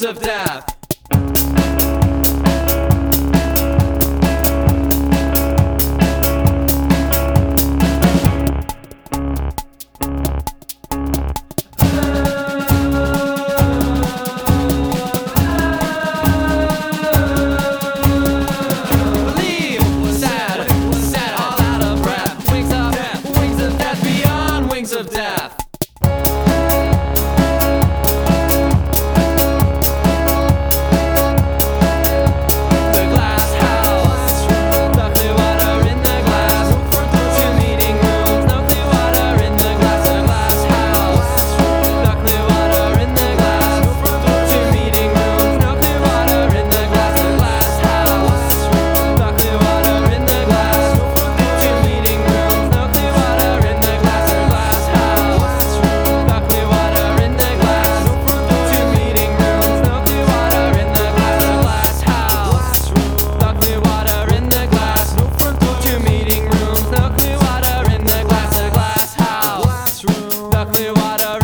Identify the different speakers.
Speaker 1: wings of death. Of death. The glass house, the clear water in the glass. 2 meeting rooms, no clear water in the glass. The glass house, the clear water in the glass. 2 meeting rooms, no clear water in the glass. The glass house, the clear water in the glass. 2 meeting rooms, no clear water in the glass. The glass house, the clear water in the glass. 2 meeting rooms, no clear water in the glass. The glass house, the clear water in the glass. 2 meeting rooms, no clear water in the glass. The glass house, the clear water